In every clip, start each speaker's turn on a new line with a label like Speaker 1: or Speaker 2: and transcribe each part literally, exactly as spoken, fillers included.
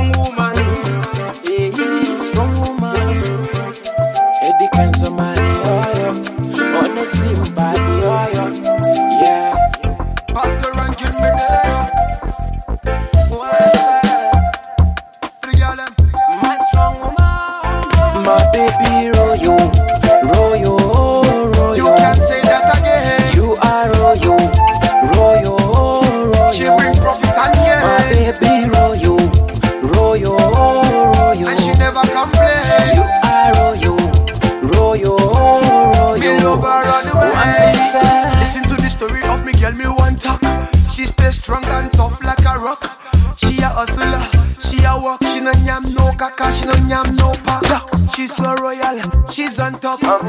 Speaker 1: strong woman.
Speaker 2: Yeah, yeah, strong woman. Eddie Kenzo money, oh yo. On the same body, oh yo. Yeah.
Speaker 1: Back to ranking me there.
Speaker 2: What's up?
Speaker 1: Three of them.
Speaker 2: My strong woman. My baby Royo, Royo, Royo.
Speaker 1: You can say that again.
Speaker 2: You are Royo, Royo, Royo.
Speaker 1: She bring profit and yeah.
Speaker 2: My baby Royo, Royo, Royo.
Speaker 1: And she never complain.
Speaker 2: You are Royo, Royo, Royo.
Speaker 1: Me love her all the way. Listen to the story of me girl, me one talk. She stay strong and tough like a rock. She a hustler, she a walk. She no yam no kaka, she no yam no pack. Yeah. She's so royal, she's on top. And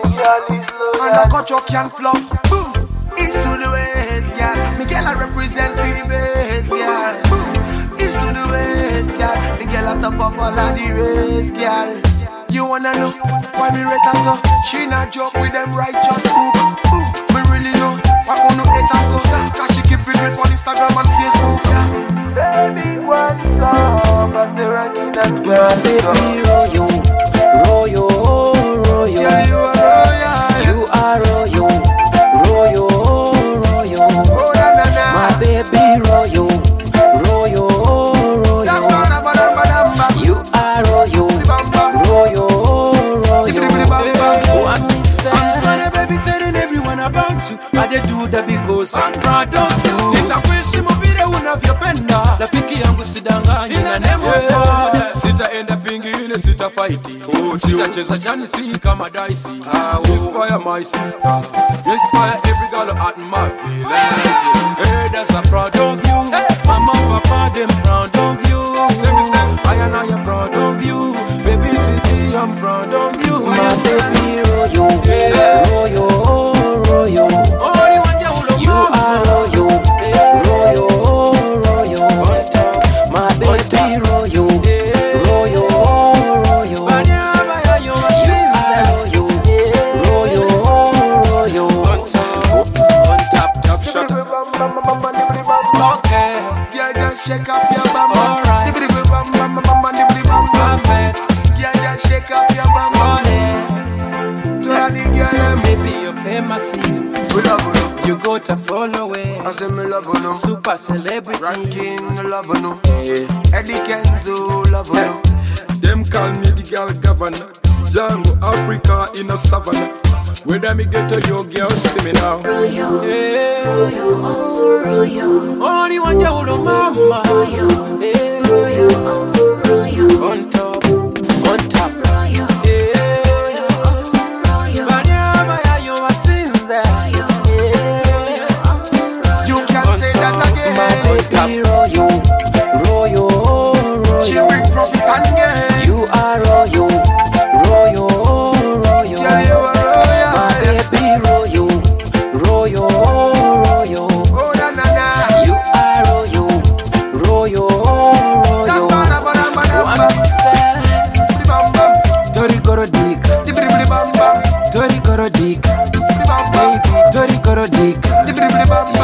Speaker 1: the culture can flop. Boom, east to the west, yeah. Me girl I represent for the best, yeah. Boom, east to the west, yeah. Me girl at top of all of the race, girl. You wanna know why me rate her so? She not joke with them righteous book. Boom, me really know why I no hate her so. Cause she keep it real on Instagram and Facebook, yeah. Baby, what's up at the ranking and
Speaker 2: My baby Royo, Royo, Royo.
Speaker 1: yeah, you are royal.
Speaker 2: You are Royo, Royo, Royo.
Speaker 1: Oh, na, na, na.
Speaker 2: My baby Royo, Royo,
Speaker 1: Dam,
Speaker 2: Royo.
Speaker 1: bam, bam, bam, bam.
Speaker 2: You are Royo,
Speaker 1: Bam, bam.
Speaker 2: Royo,
Speaker 1: Dibbidi, bidi, bam,
Speaker 2: Royo.
Speaker 1: bam.
Speaker 2: What me say?
Speaker 3: I'm sorry, baby, telling everyone about you. I did do that because I'm proud of you. Nitakuheshimu vile unavyopenda. Rafiki yangu sidanganya na nemota. Sitaenda pingine, sitafighti. Sitacheza jani si kama daisi. Inspire my sister. Inspire every girl at my village. Hey, that's I'm proud of you. Mama, papa, them proud of you. Say me say, I and I am proud of you. Baby, sweetie, I'm proud of you.
Speaker 2: My baby Royo, Royo, Royo.
Speaker 3: Only one day will
Speaker 2: You are Royo, Royo, Royo. My baby Royo, Royo, Royo. You are Royo, Royo, Royo.
Speaker 3: on top, top shot. Okay,
Speaker 1: Yeah, just shake up your bam bam.
Speaker 3: Alright.
Speaker 1: Dibbidi, bidi, bam, bam, bam, bam, dibbidi, bam, bam.
Speaker 3: perfect.
Speaker 1: Yeah, just shake up your bam bam. To all the girl them.
Speaker 3: Maybe you're famous,
Speaker 1: We love you.
Speaker 3: you got a follower.
Speaker 1: I say me love you.
Speaker 3: Super celebrity.
Speaker 1: Ranking love you. Eddie Kenzo love you.
Speaker 4: Them call me the girl governor. Jungle Africa in a savannah. Whether me get to your girl, see me now.
Speaker 5: Royo,
Speaker 3: Yeah.
Speaker 5: Royo, oh Royo,
Speaker 3: Only one day will mama.
Speaker 5: Royo,
Speaker 3: Yeah.
Speaker 5: Royo, oh Royo,
Speaker 3: On top.
Speaker 2: On top,
Speaker 5: Royo,
Speaker 3: Yeah.
Speaker 5: oh Royo,
Speaker 3: Banyama ya yo wasinze.
Speaker 5: Royo,
Speaker 3: Yeah.
Speaker 5: oh Royo.
Speaker 1: You can say that
Speaker 2: my
Speaker 1: again.
Speaker 2: baby Royo, Royo,
Speaker 1: She
Speaker 2: Royo.
Speaker 1: bring profit and gain.
Speaker 2: You are Royo, Royo, Royo.
Speaker 1: Yeah, you are royal.
Speaker 2: My baby Royo, Royo, Royo.
Speaker 1: Oh na na na.
Speaker 2: You are Royo, Royo,
Speaker 1: Dam,
Speaker 2: Royo.
Speaker 1: bam, bam, bam, bam,
Speaker 2: What
Speaker 1: bam.
Speaker 2: me say?
Speaker 1: Dibbidi, bam bam.
Speaker 2: Tori Goro Dika,
Speaker 1: Dibbidi, bidi, bam bam.
Speaker 2: Tori Goro Dika,
Speaker 1: Dibbidi, bam bam.
Speaker 2: baby, Tori Goro Dika.
Speaker 1: Dibbidi, bidi, bam bam.